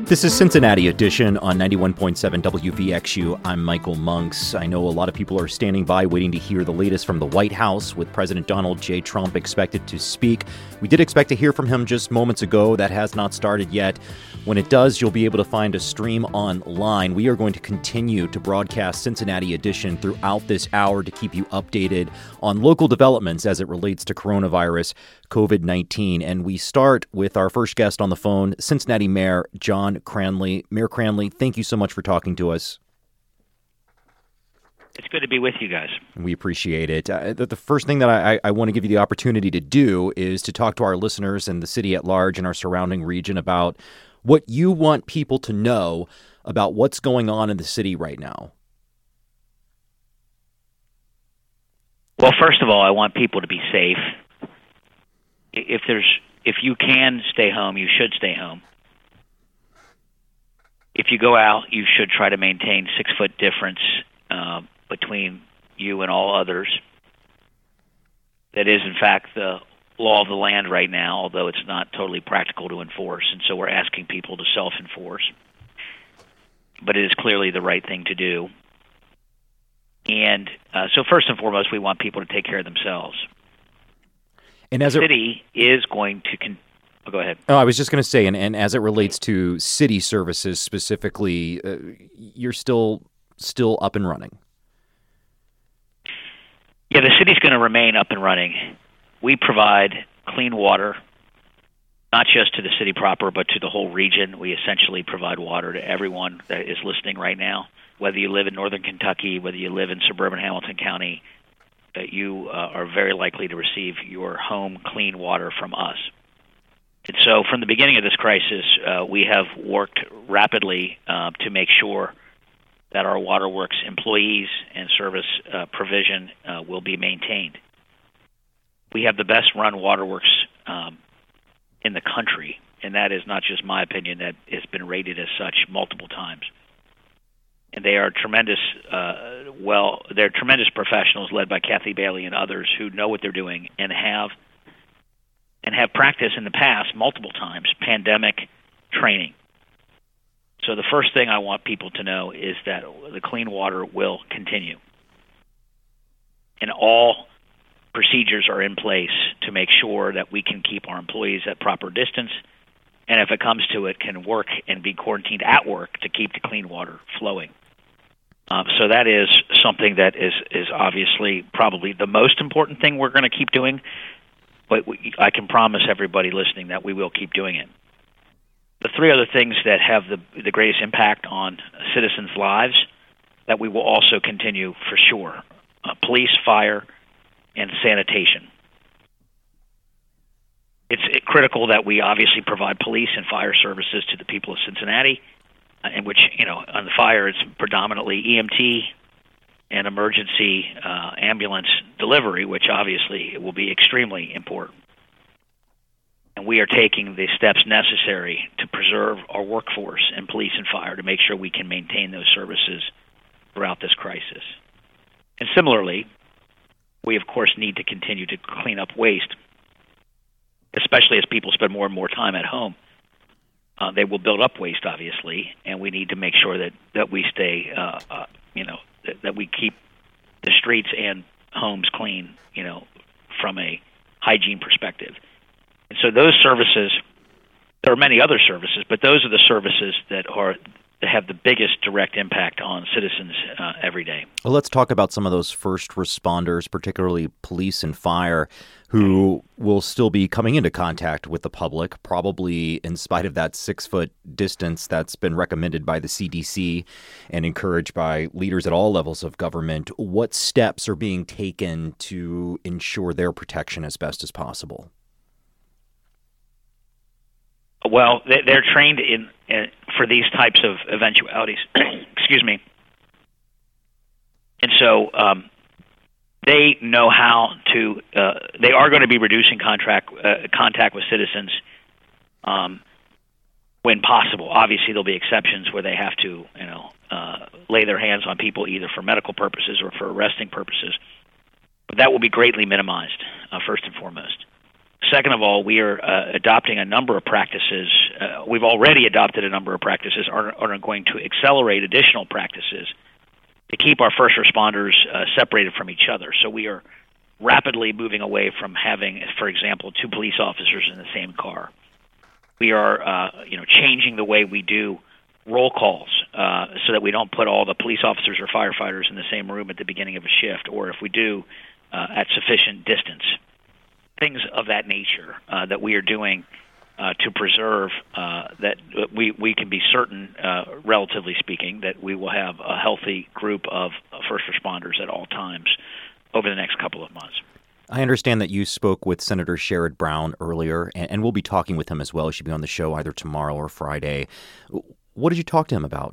This is Cincinnati Edition on 91.7 WVXU. I'm Michael Monks. I know a lot of people are standing by waiting to hear the latest from the White House, with President Donald J. Trump expected to speak. We did expect to hear from him just moments ago. That has not started yet. When it does, you'll be able to find a stream online. We are going to continue to broadcast Cincinnati Edition throughout this hour to keep you updated on local developments as it relates to coronavirus, COVID-19. And we start with our first guest on the phone, Cincinnati Mayor John Cranley. Mayor Cranley, thank you so much for talking to us. It's good to be with you guys. We appreciate it. The first thing that I want to give you the opportunity to do is to talk to our listeners and the city at large and our surrounding region about what you want people to know about what's going on in the city right now. Well, first of all, I want people to be safe. If you can stay home, you should stay home. If you go out, you should try to maintain 6-foot difference between you and all others. That is, in fact, the law of the land right now, although it's not totally practical to enforce, and so we're asking people to self-enforce. But it is clearly the right thing to do. And so first and foremost, we want people to take care of themselves. And as the city is going to go ahead. Oh, I was just going to say, and as it relates to city services specifically, you're still up and running. Yeah, the city's going to remain up and running. We provide clean water, not just to the city proper, but to the whole region. We essentially provide water to everyone that is listening right now, whether you live in northern Kentucky, whether you live in suburban Hamilton County, you are very likely to receive your home clean water from us. And so from the beginning of this crisis, we have worked rapidly to make sure that our waterworks employees and service provision will be maintained. We have the best run waterworks in the country, and that is not just my opinion. That has been rated as such multiple times. And they are tremendous. They're tremendous professionals led by Kathy Bailey and others who know what they're doing and have practiced in the past multiple times pandemic training. So the first thing I want people to know is that the clean water will continue, and all procedures are in place to make sure that we can keep our employees at proper distance, and if it comes to it, can work and be quarantined at work to keep the clean water flowing. So that is something that is obviously probably the most important thing we're going to keep doing, but I can promise everybody listening that we will keep doing it. The three other things that have the greatest impact on citizens' lives that we will also continue for sure: police, fire, and sanitation. It's critical that we obviously provide police and fire services to the people of Cincinnati, in which, on the fire, it's predominantly EMT and emergency ambulance delivery, which obviously will be extremely important. And we are taking the steps necessary to preserve our workforce in police and fire to make sure we can maintain those services throughout this crisis. And similarly, we, of course, need to continue to clean up waste, especially as people spend more and more time at home. They will build up waste, obviously, and we need to make sure that we stay, that we keep the streets and homes clean, from a hygiene perspective. And so those services, there are many other services, but those are the services that have the biggest direct impact on citizens every day. Well, let's talk about some of those first responders, particularly police and fire, who will still be coming into contact with the public, probably in spite of that 6-foot distance that's been recommended by the CDC and encouraged by leaders at all levels of government. What steps are being taken to ensure their protection as best as possible? Well, they're trained for these types of eventualities. Excuse me. And so they know how to. They are going to be reducing contact with citizens when possible. Obviously, there'll be exceptions where they have to, lay their hands on people either for medical purposes or for arresting purposes. But that will be greatly minimized, first and foremost. Second of all, we are adopting a number of practices we've already adopted a number of practices, are going to accelerate additional practices to keep our first responders separated from each other. So we are rapidly moving away from having, for example, 2 police officers in the same car. We are, changing the way we do roll calls so that we don't put all the police officers or firefighters in the same room at the beginning of a shift, or if we do, at sufficient distance. Things of that nature that we are doing to preserve that we can be certain, relatively speaking, that we will have a healthy group of first responders at all times over the next couple of months. I understand that you spoke with Senator Sherrod Brown earlier, and we'll be talking with him as well. He should be on the show either tomorrow or Friday. What did you talk to him about?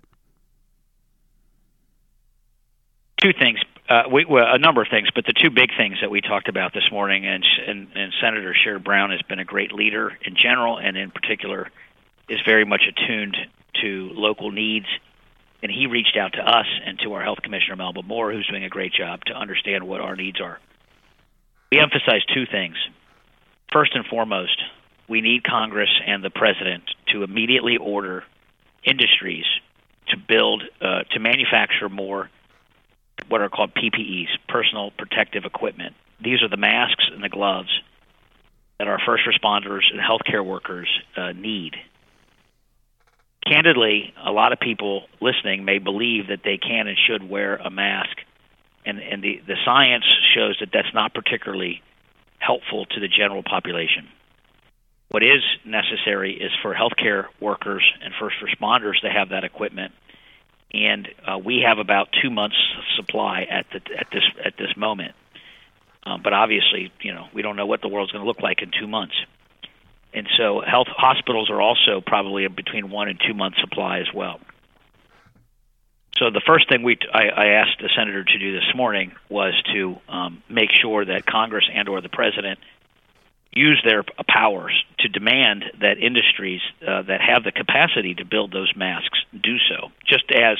2 things. A number of things, but the 2 big things that we talked about this morning, and Senator Sherrod Brown has been a great leader in general, and in particular is very much attuned to local needs. And he reached out to us and to our Health Commissioner, Melba Moore, who's doing a great job to understand what our needs are. We emphasize 2 things. First and foremost, we need Congress and the President to immediately order industries to build, to manufacture more what are called PPEs, personal protective equipment. These are the masks and the gloves that our first responders and healthcare workers need. Candidly, a lot of people listening may believe that they can and should wear a mask, and the science shows that that's not particularly helpful to the general population. What is necessary is for healthcare workers and first responders to have that equipment, and we have about 2 months' supply at this moment. But obviously, we don't know what the world's going to look like in 2 months, and so hospitals are also probably between 1 and 2 months' supply as well. So the first thing I asked the senator to do this morning was to make sure that Congress and/or the president use their powers to demand that industries that have the capacity to build those masks do so. Just as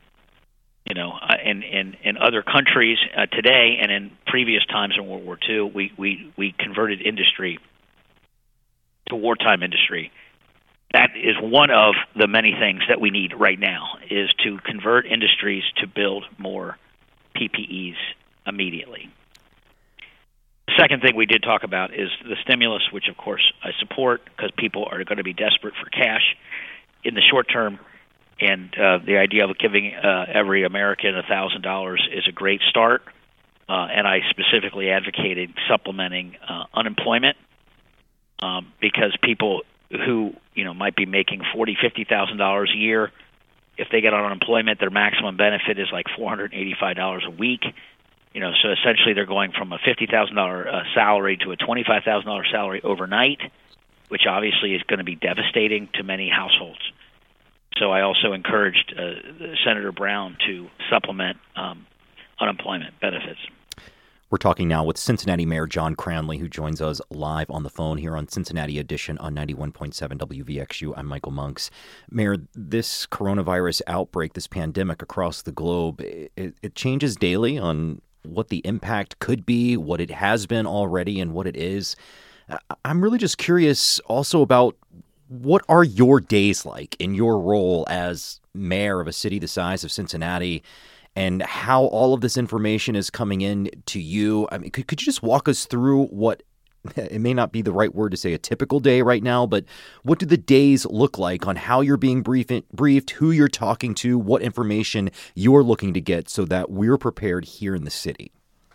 in other countries today and in previous times in World War II, we converted industry to wartime industry. That is one of the many things that we need right now, is to convert industries to build more PPEs immediately. The second thing we did talk about is the stimulus, which of course I support because people are going to be desperate for cash in the short term, and the idea of giving every American $1,000 is a great start, and I specifically advocated supplementing unemployment because people who might be making $40,000, $50,000 a year, if they get on unemployment, their maximum benefit is like $485 a week. So essentially they're going from a $50,000 salary to a $25,000 salary overnight, which obviously is going to be devastating to many households. So I also encouraged Senator Brown to supplement unemployment benefits. We're talking now with Cincinnati Mayor John Cranley, who joins us live on the phone here on Cincinnati Edition on 91.7 WVXU. I'm Michael Monks. Mayor, this coronavirus outbreak, this pandemic across the globe, it changes daily on what the impact could be, what it has been already, and what it is. I'm really just curious also about what are your days like in your role as mayor of a city the size of Cincinnati, and how all of this information is coming in to you. I mean, could you just walk us through what, it may not be the right word to say a typical day right now, but what do the days look like on how you're being briefed, who you're talking to, what information you're looking to get so that we're prepared here in the city?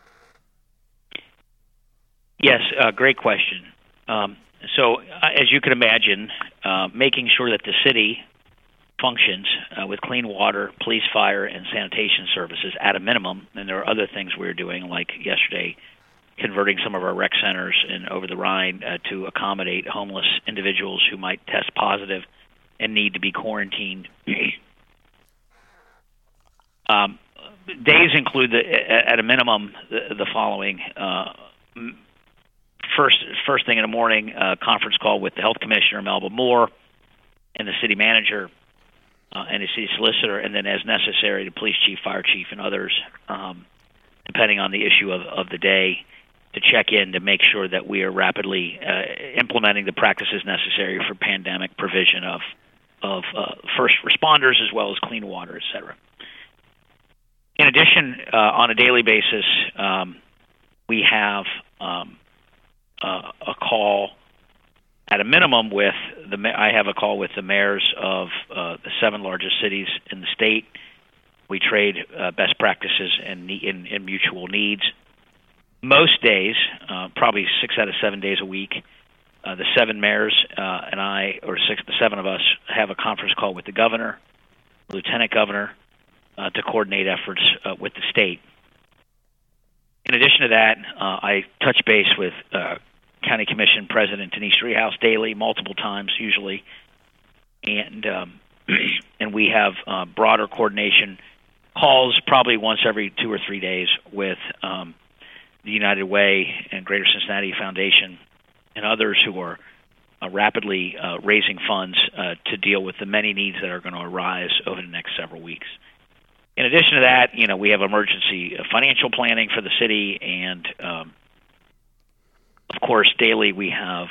Yes, great question. So as you can imagine, making sure that the city functions with clean water, police, fire, and sanitation services at a minimum. And there are other things we're doing, like yesterday, converting some of our rec centers in over the Rhine to accommodate homeless individuals who might test positive and need to be quarantined. Days include, at a minimum, the following. First thing in the morning, conference call with the health commissioner, Melba Moore, and the city manager, and the city solicitor, and then as necessary, the police chief, fire chief, and others, depending on the issue of the day. to check in to make sure that we are rapidly implementing the practices necessary for pandemic provision of first responders as well as clean water, et cetera. In addition, on a daily basis, we have a call at a minimum I have a call with the mayors of the 7 largest cities in the state. We trade best practices and mutual needs. Most days, probably 6 out of 7 days a week, the 7 mayors and I, or the 7 of us, have a conference call with the governor, lieutenant governor, to coordinate efforts with the state. In addition to that, I touch base with County Commission President Denise Driehaus daily, multiple times usually, and we have broader coordination calls probably once every 2 or 3 days with the United Way and Greater Cincinnati Foundation and others who are rapidly raising funds to deal with the many needs that are going to arise over the next several weeks. In addition to that, we have emergency financial planning for the city, and of course, daily we have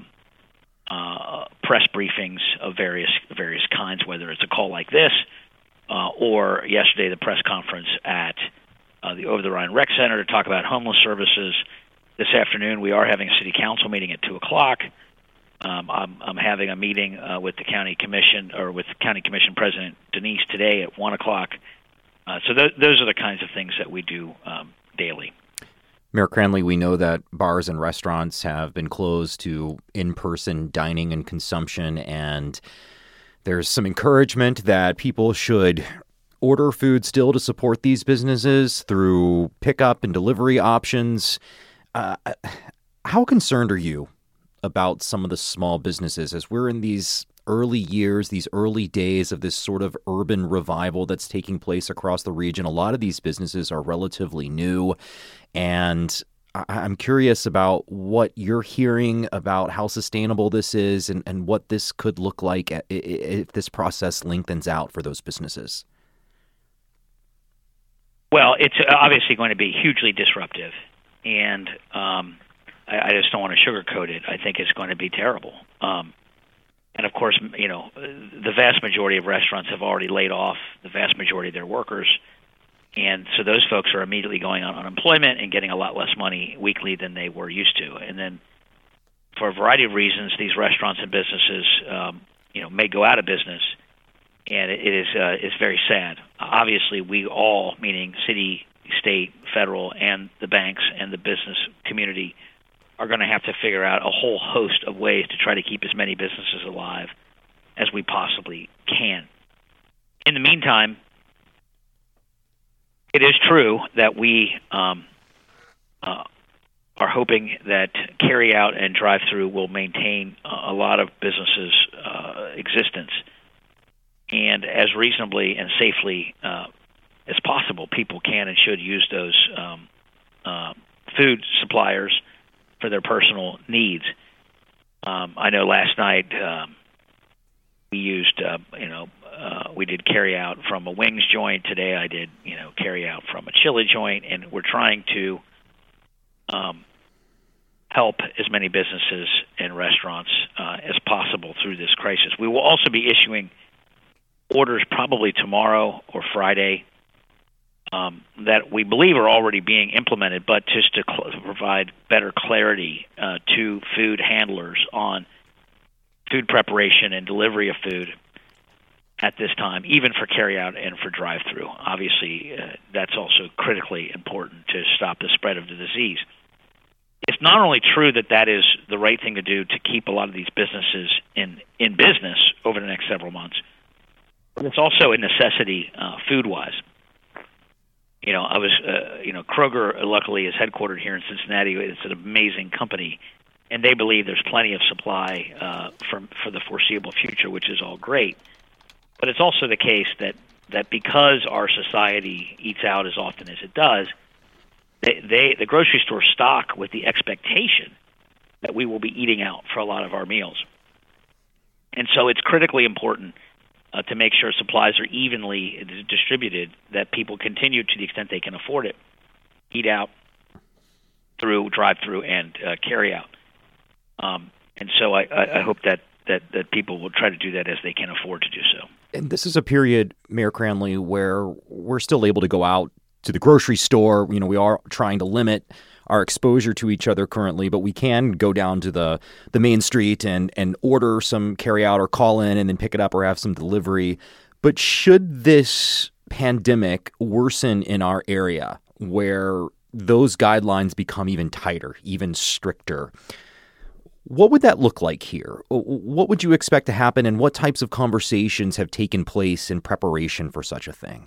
press briefings of various kinds, whether it's a call like this or yesterday the press conference at the Over the Rhine Rec Center to talk about homeless services. This afternoon we are having a city council meeting at 2:00. I'm having a meeting with the county commission with County Commission President Denise today at 1:00. So those are the kinds of things that we do daily. Mayor Cranley, we know that bars and restaurants have been closed to in-person dining and consumption, and there's some encouragement that people should order food still to support these businesses through pickup and delivery options. How concerned are you about some of the small businesses as we're in these early years, these early days of this sort of urban revival that's taking place across the region? A lot of these businesses are relatively new, and I'm curious about what you're hearing about how sustainable this is and what this could look like if this process lengthens out for those businesses. Well, it's obviously going to be hugely disruptive, and I just don't want to sugarcoat it. I think it's going to be terrible. And of course, the vast majority of restaurants have already laid off the vast majority of their workers. And so those folks are immediately going on unemployment and getting a lot less money weekly than they were used to. And then for a variety of reasons, these restaurants and businesses, may go out of business. And it's very sad. Obviously, we all, meaning city, state, federal, and the banks and the business community, are going to have to figure out a whole host of ways to try to keep as many businesses alive as we possibly can. In the meantime, it is true that we are hoping that carry-out and drive-through will maintain a lot of businesses' existence. And as reasonably and safely as possible, people can and should use those food suppliers for their personal needs. I know last night we used, we did carry out from a wings joint. Today I did, carry out from a chili joint, and we're trying to help as many businesses and restaurants as possible through this crisis. We will also be issuing orders probably tomorrow or Friday that we believe are already being implemented, but just to provide better clarity to food handlers on food preparation and delivery of food at this time, even for carry-out and for drive-through. Obviously, that's also critically important to stop the spread of the disease. It's not only true that that is the right thing to do to keep a lot of these businesses in business over the next several months, but it's also a necessity food-wise. I was, Kroger luckily is headquartered here in Cincinnati. It's an amazing company, and they believe there's plenty of supply for the foreseeable future, which is all great. But it's also the case that because our society eats out as often as it does, the grocery store stock with the expectation that we will be eating out for a lot of our meals. And so it's critically important to make sure supplies are evenly distributed, that people continue, to the extent they can afford it, eat out through drive-through and carry-out. And so I hope that people will try to do that as they can afford to do so. And this is a period, Mayor Cranley, where we're still able to go out to the grocery store. We are trying to limit our exposure to each other currently, but we can go down to the main street and order some carry out or call in and then pick it up or have some delivery. But should this pandemic worsen in our area where those guidelines become even tighter, even stricter, what would that look like here? What would you expect to happen, and what types of conversations have taken place in preparation for such a thing?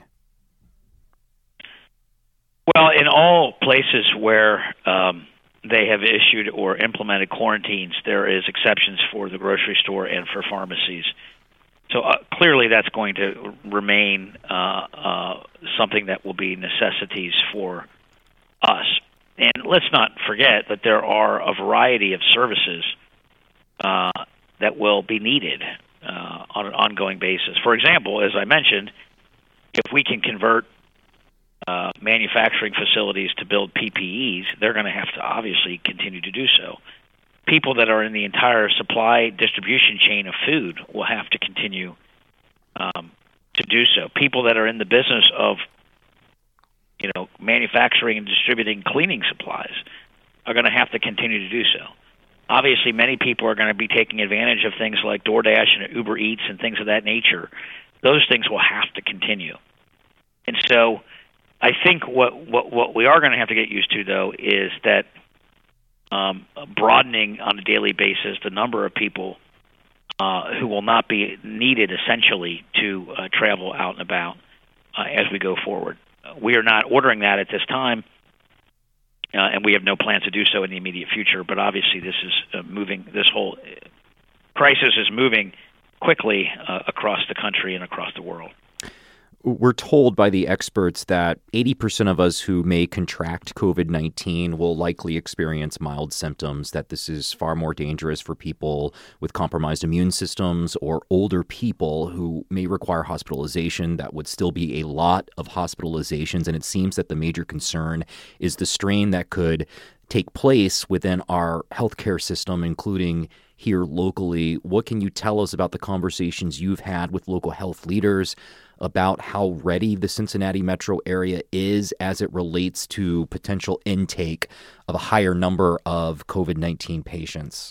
Well, in all places where they have issued or implemented quarantines, there is exceptions for the grocery store and for pharmacies. So clearly that's going to remain something that will be necessities for us. And let's not forget that there are a variety of services that will be needed on an ongoing basis. For example, as I mentioned, if we can convert manufacturing facilities to build PPEs, they're going to have to obviously continue to do so. People that are in the entire supply distribution chain of food will have to continue to do so. People that are in the business of manufacturing and distributing cleaning supplies are going to have to continue to do so. Obviously, many people are going to be taking advantage of things like DoorDash and Uber Eats and things of that nature. Those things will have to continue. And so I think what we are going to have to get used to, though, is that broadening on a daily basis the number of people who will not be needed essentially to travel out and about as we go forward. We are not ordering that at this time, and we have no plans to do so in the immediate future. But obviously, this is moving. This whole crisis is moving quickly across the country and across the world. We're told by the experts that 80% of us who may contract COVID-19 will likely experience mild symptoms, that this is far more dangerous for people with compromised immune systems or older people who may require hospitalization. That would still be a lot of hospitalizations, and it seems that the major concern is the strain that could take place within our healthcare system, including here locally. What can you tell us about the conversations you've had with local health leaders about how ready the Cincinnati metro area is as it relates to potential intake of a higher number of COVID-19 patients?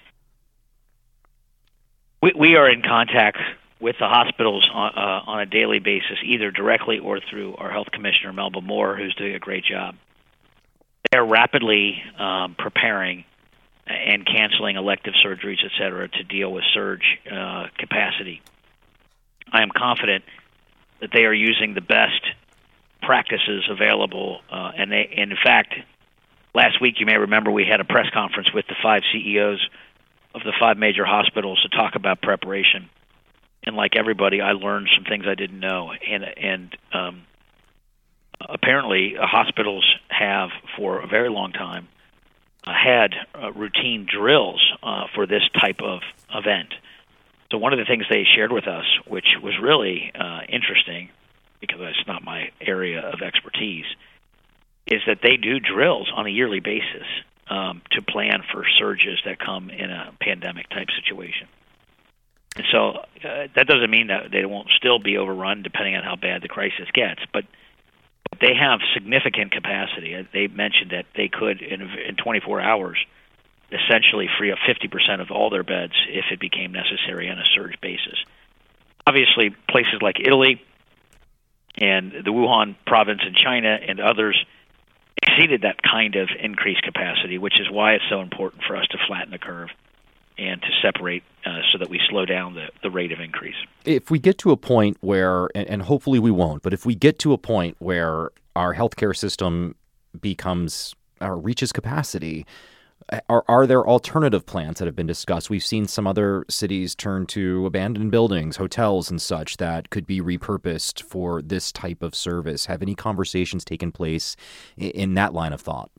We are in contact with the hospitals on a daily basis, either directly or through our health commissioner, Melba Moore, who's doing a great job. They're rapidly preparing and canceling elective surgeries, et cetera, to deal with surge capacity. I am confident that they are using the best practices available. And in fact, last week, you may remember, we had a press conference with the 5 CEOs of the 5 major hospitals to talk about preparation. And like everybody, I learned some things I didn't know. And apparently, hospitals have, for a very long time, had routine drills for this type of event. So one of the things they shared with us, which was really interesting, because it's not my area of expertise, is that they do drills on a yearly basis to plan for surges that come in a pandemic-type situation. And so that doesn't mean that they won't still be overrun depending on how bad the crisis gets, but they have significant capacity. They mentioned that they could, in 24 hours, essentially free up 50% of all their beds if it became necessary on a surge basis. Obviously, places like Italy and the Wuhan province in China and others exceeded that kind of increased capacity, which is why it's so important for us to flatten the curve and to separate so that we slow down the rate of increase. If we get to a point where, and hopefully we won't, but if we get to a point where our healthcare system reaches capacity, are there alternative plans that have been discussed? We've seen some other cities turn to abandoned buildings, hotels and such that could be repurposed for this type of service. Have any conversations taken place in that line of thought?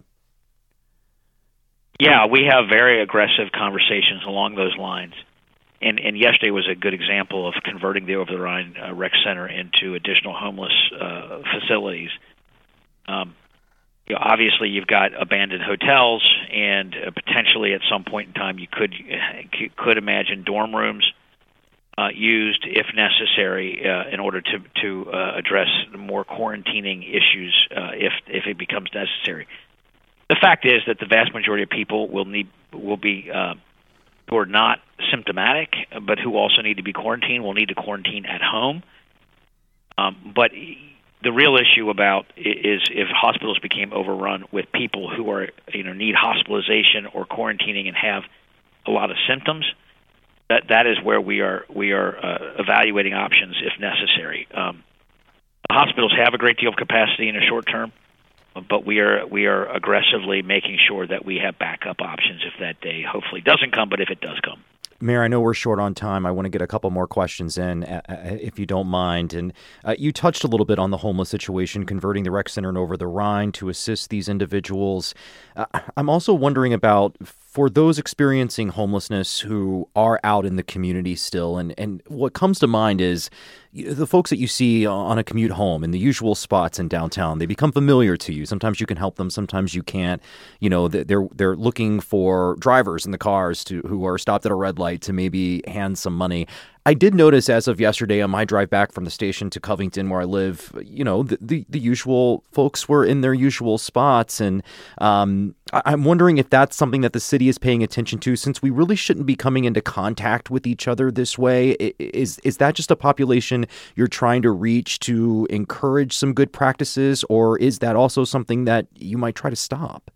Yeah, we have very aggressive conversations along those lines. And yesterday was a good example of converting the Over the Rhine Rec Center into additional homeless facilities. obviously you've got abandoned hotels, and potentially at some point in time you could imagine dorm rooms used if necessary in order to address more quarantining issues if it becomes necessary. The fact is that the vast majority of people will be who are not symptomatic, but who also need to be quarantined, will need to quarantine at home. But the real issue is if hospitals became overrun with people who are need hospitalization or quarantining and have a lot of symptoms. That is where we are evaluating options if necessary. The hospitals have a great deal of capacity in the short term, but we are aggressively making sure that we have backup options if that day hopefully doesn't come, but if it does come. Mayor, I know we're short on time. I want to get a couple more questions in, if you don't mind. And you touched a little bit on the homeless situation, converting the rec center in Over the Rhine to assist these individuals. I'm also wondering about, for those experiencing homelessness who are out in the community still, and what comes to mind is the folks that you see on a commute home in the usual spots in downtown. They become familiar to you. Sometimes you can help them, sometimes you can't. They're looking for drivers in the cars who are stopped at a red light to maybe hand some money. I did notice as of yesterday on my drive back from the station to Covington where I live, the usual folks were in their usual spots. And I'm wondering if that's something that the city is paying attention to, since we really shouldn't be coming into contact with each other this way. Is that just a population you're trying to reach to encourage some good practices, or is that also something that you might try to stop?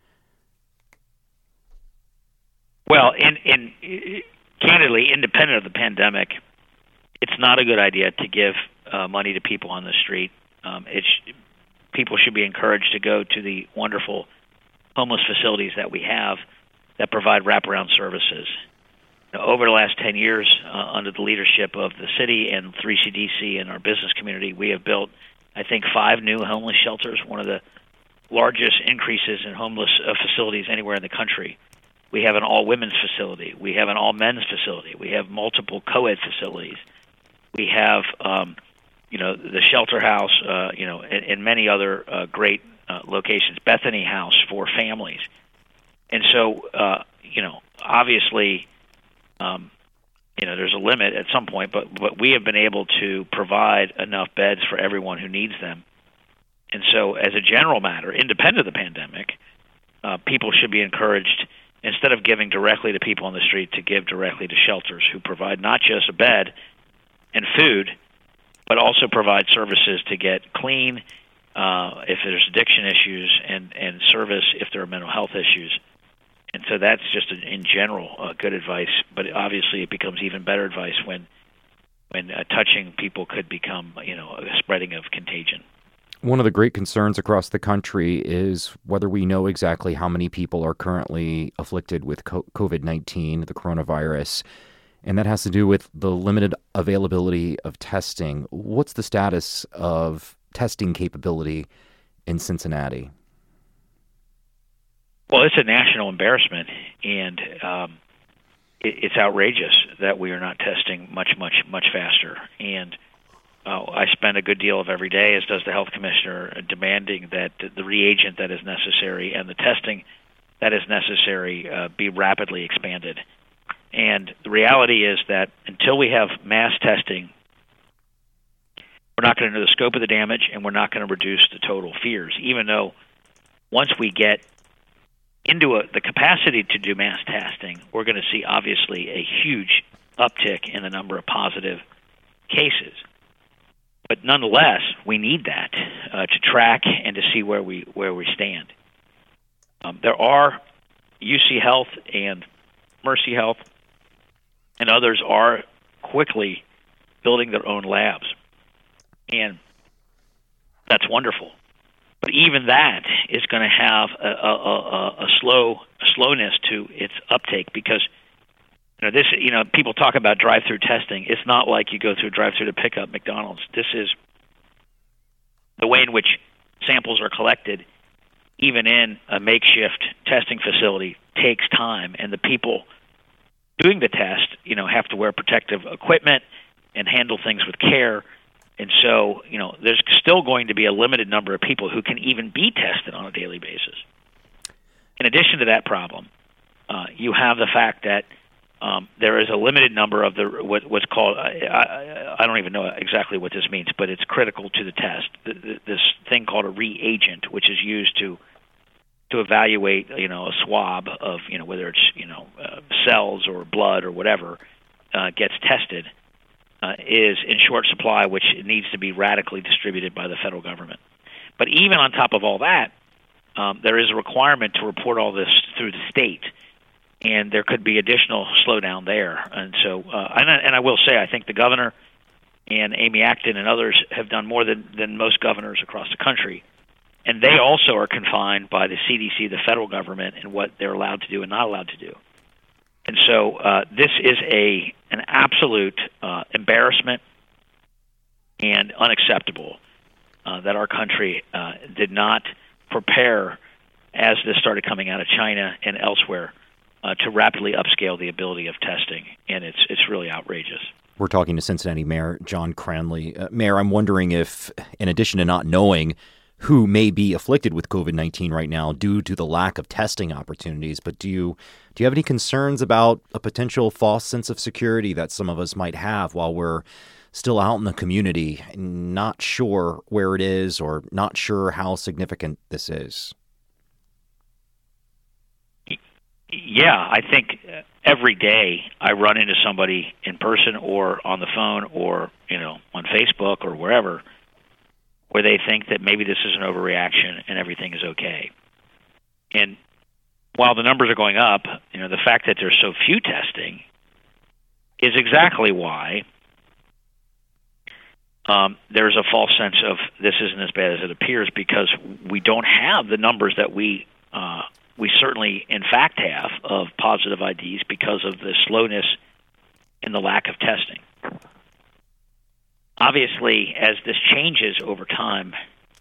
Well, candidly, independent of the pandemic, it's not a good idea to give money to people on the street. People should be encouraged to go to the wonderful homeless facilities that we have that provide wraparound services. Over the last 10 years, under the leadership of the city and 3CDC and our business community, we have built, I think, 5 new homeless shelters, one of the largest increases in homeless facilities anywhere in the country. We have an all-women's facility. We have an all-men's facility. We have multiple co-ed facilities. We have, the shelter house, and many other great locations. Bethany House for families. And so, obviously, there's a limit at some point, but we have been able to provide enough beds for everyone who needs them. And so, as a general matter, independent of the pandemic, people should be encouraged, instead of giving directly to people on the street, to give directly to shelters who provide not just a bed and food, but also provide services to get clean if there's addiction issues, and service if there are mental health issues. And so that's just, in general, good advice. But obviously it becomes even better advice when touching people could become, a spreading of contagion. One of the great concerns across the country is whether we know exactly how many people are currently afflicted with COVID-19, the coronavirus, and that has to do with the limited availability of testing. What's the status of testing capability in Cincinnati? Well, it's a national embarrassment, and it's outrageous that we are not testing much faster. And I spend a good deal of every day, as does the health commissioner, demanding that the reagent that is necessary and the testing that is necessary be rapidly expanded. And the reality is that until we have mass testing, we're not going to know the scope of the damage, and we're not going to reduce the total fears, even though once we get into the capacity to do mass testing, we're going to see, obviously, a huge uptick in the number of positive cases. But nonetheless, we need that to track and to see where we stand. There are UC Health and Mercy Health and others are quickly building their own labs, and that's wonderful. But even that is going to have a slowness to its uptake, because people talk about drive-through testing. It's not like you go through a drive-through to pick up McDonald's. This is the way in which samples are collected, even in a makeshift testing facility, takes time, and the people doing the test, have to wear protective equipment and handle things with care. And so, there's still going to be a limited number of people who can even be tested on a daily basis. In addition to that problem, you have the fact that there is a limited number of what's called, I don't even know exactly what this means, but it's critical to the test, this thing called a reagent, which is used to evaluate, a swab of, whether it's, cells or blood or whatever, gets tested, is in short supply, which needs to be radically distributed by the federal government. But even on top of all that, there is a requirement to report all this through the state, and there could be additional slowdown there. And so, and I will say, I think the governor and Amy Acton and others have done more than most governors across the country, and they also are confined by the CDC, the federal government, and what they're allowed to do and not allowed to do. And so this is an absolute embarrassment and unacceptable that our country did not prepare, as this started coming out of China and elsewhere, to rapidly upscale the ability of testing, and it's really outrageous. We're talking to Cincinnati Mayor John Cranley. Mayor, I'm wondering if, in addition to not knowing who may be afflicted with COVID-19 right now due to the lack of testing opportunities, but do you have any concerns about a potential false sense of security that some of us might have while we're still out in the community, not sure where it is or not sure how significant this is? Yeah, I think every day I run into somebody in person or on the phone or, on Facebook or wherever, where they think that maybe this is an overreaction and everything is okay. And while the numbers are going up, the fact that there's so few testing is exactly why there's a false sense of this isn't as bad as it appears, because we don't have the numbers that we certainly, in fact, have of positive IDs because of the slowness and the lack of testing. Obviously, as this changes over time,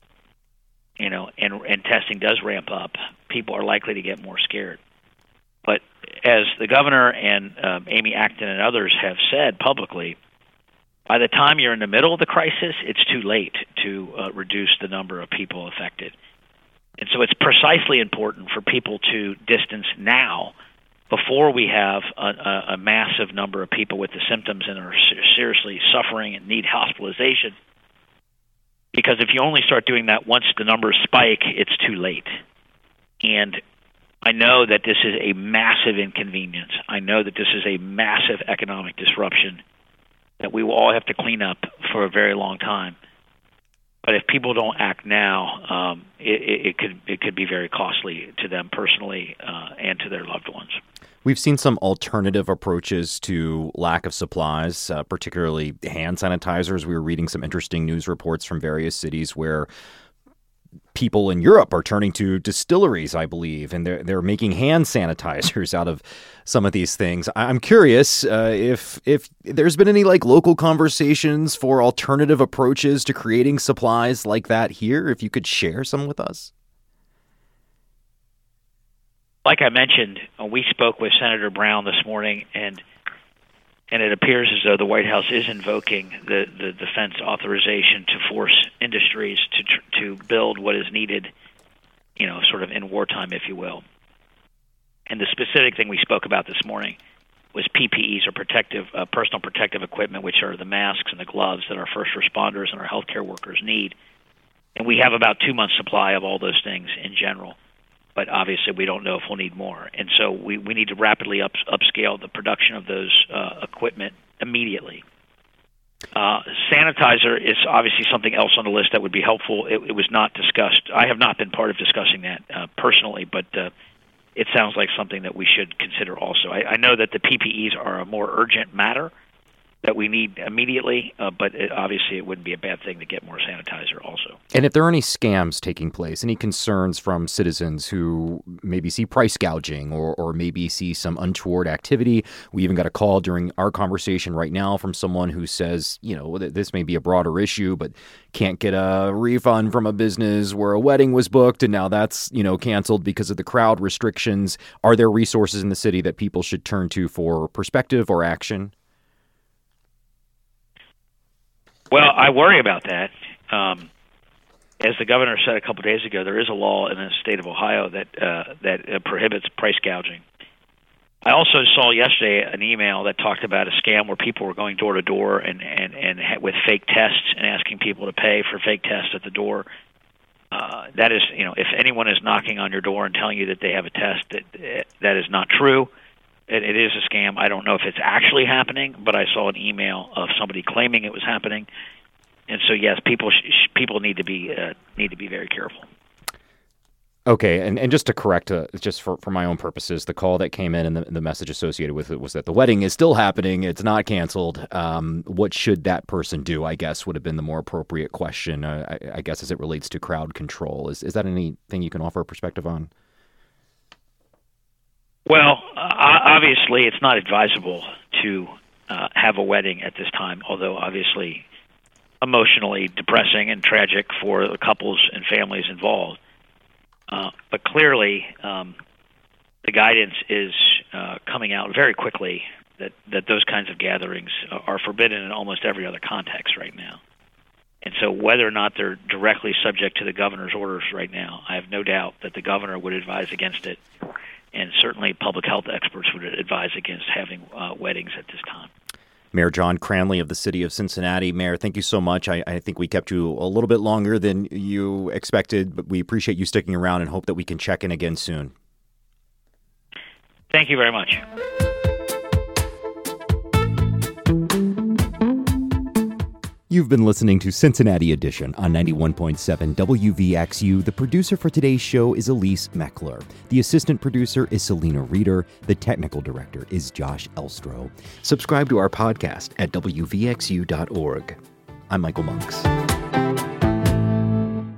and testing does ramp up, people are likely to get more scared. But as the governor and Amy Acton and others have said publicly, by the time you're in the middle of the crisis, it's too late to reduce the number of people affected. And so it's precisely important for people to distance now before we have a massive number of people with the symptoms and are seriously suffering and need hospitalization. Because if you only start doing that once the numbers spike, it's too late. And I know that this is a massive inconvenience. I know that this is a massive economic disruption that we will all have to clean up for a very long time. But if people don't act now, it could be very costly to them personally and to their loved ones. We've seen some alternative approaches to lack of supplies, particularly hand sanitizers. We were reading some interesting news reports from various cities where people in Europe are turning to distilleries, I believe, and they're making hand sanitizers out of some of these things. I'm curious if there's been any local conversations for alternative approaches to creating supplies like that here. If you could share some with us. Like I mentioned, we spoke with Senator Brown this morning, and it appears as though the White House is invoking the defense authorization to force industries to build what is needed, sort of in wartime, if you will. And the specific thing we spoke about this morning was PPEs, or personal protective equipment, which are the masks and the gloves that our first responders and our healthcare workers need. And we have about 2 months' supply of all those things in general. But obviously we don't know if we'll need more. And so we need to rapidly upscale the production of those equipment immediately. Sanitizer is obviously something else on the list that would be helpful. It was not discussed. I have not been part of discussing that personally, but it sounds like something that we should consider also. I know that the PPEs are a more urgent matter that we need immediately, but obviously it wouldn't be a bad thing to get more sanitizer also. And if there are any scams taking place, any concerns from citizens who maybe see price gouging or maybe see some untoward activity. We even got a call during our conversation right now from someone who says, this may be a broader issue, but can't get a refund from a business where a wedding was booked and now that's, canceled because of the crowd restrictions. Are there resources in the city that people should turn to for perspective or action? Well, I worry about that. As the governor said a couple of days ago, there is a law in the state of Ohio that prohibits price gouging. I also saw yesterday an email that talked about a scam where people were going door to door and with fake tests and asking people to pay for fake tests at the door. That is, if anyone is knocking on your door and telling you that they have a test, that is not true. It is a scam. I don't know if it's actually happening, but I saw an email of somebody claiming it was happening. And so, yes, people need to be very careful. Okay, and just to correct, just for my own purposes, the call that came in and the message associated with it was that the wedding is still happening. It's not canceled. What should that person do, I guess, would have been the more appropriate question, I guess, as it relates to crowd control. Is that anything you can offer a perspective on? Well, obviously, it's not advisable to have a wedding at this time, although obviously emotionally depressing and tragic for the couples and families involved. But clearly, the guidance is coming out very quickly that those kinds of gatherings are forbidden in almost every other context right now. And so whether or not they're directly subject to the governor's orders right now, I have no doubt that the governor would advise against it, and certainly public health experts would advise against having weddings at this time. Mayor John Cranley of the city of Cincinnati. Mayor, thank you so much. I think we kept you a little bit longer than you expected, but we appreciate you sticking around and hope that we can check in again soon. Thank you very much. You've been listening to Cincinnati Edition on 91.7 WVXU. The producer for today's show is Elise Meckler. The assistant producer is Selena Reeder. The technical director is Josh Elstro. Subscribe to our podcast at WVXU.org. I'm Michael Monks.